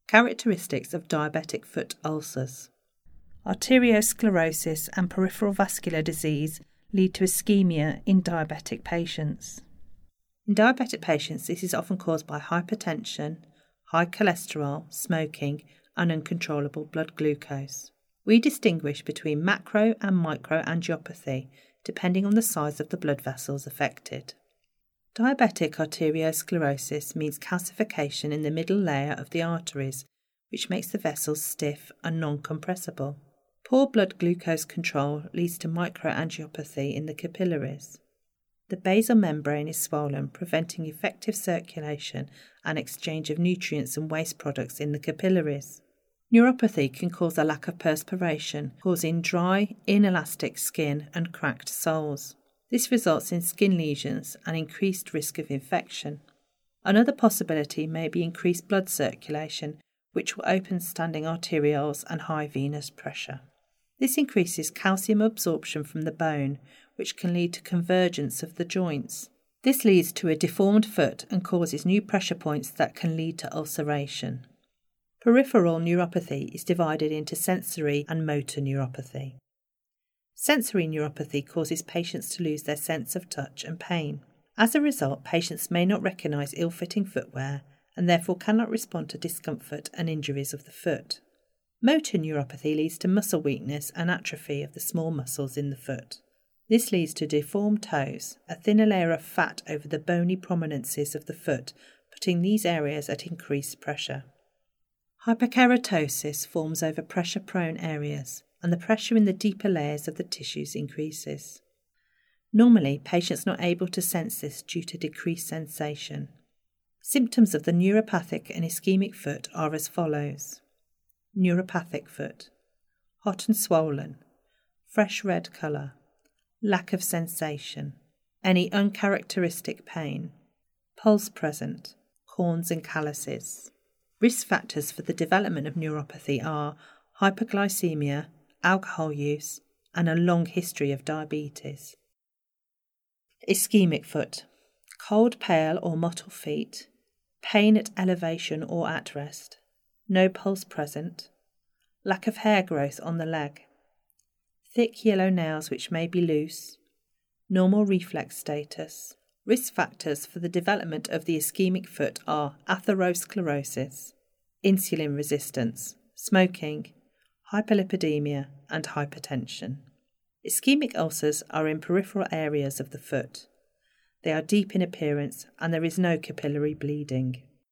Characteristics of diabetic foot ulcers. Arteriosclerosis and peripheral vascular disease lead to ischemia in diabetic patients. In diabetic patients, this is often caused by hypertension, high cholesterol, smoking, and uncontrollable blood glucose. We distinguish between macro and microangiopathy, depending on the size of the blood vessels affected. Diabetic arteriosclerosis means calcification in the middle layer of the arteries, which makes the vessels stiff and non-compressible. Poor blood glucose control leads to microangiopathy in the capillaries. The basal membrane is swollen, preventing effective circulation and exchange of nutrients and waste products in the capillaries. Neuropathy can cause a lack of perspiration, causing dry, inelastic skin and cracked soles. This results in skin lesions and increased risk of infection. Another possibility may be increased blood circulation, which will open standing arterioles and high venous pressure. This increases calcium absorption from the bone, which can lead to convergence of the joints. This leads to a deformed foot and causes new pressure points that can lead to ulceration. Peripheral neuropathy is divided into sensory and motor neuropathy. Sensory neuropathy causes patients to lose their sense of touch and pain. As a result, patients may not recognise ill-fitting footwear and therefore cannot respond to discomfort and injuries of the foot. Motor neuropathy leads to muscle weakness and atrophy of the small muscles in the foot. This leads to deformed toes, a thinner layer of fat over the bony prominences of the foot, putting these areas at increased pressure. Hyperkeratosis forms over pressure-prone areas, and the pressure in the deeper layers of the tissues increases. Normally, patients are not able to sense this due to decreased sensation. Symptoms of the neuropathic and ischemic foot are as follows. Neuropathic foot. Hot and swollen. Fresh red colour. Lack of sensation. Any uncharacteristic pain. Pulse present. Corns and calluses. Risk factors for the development of neuropathy are hyperglycemia, alcohol use, and a long history of diabetes. Ischemic foot. Cold, pale or mottled feet. Pain at elevation or at rest. No pulse present. Lack of hair growth on the leg. Thick yellow nails which may be loose. Normal reflex status. Risk factors for the development of the ischemic foot are atherosclerosis, insulin resistance, smoking, hyperlipidemia and hypertension. Ischemic ulcers are in peripheral areas of the foot. They are deep in appearance and there is no capillary bleeding.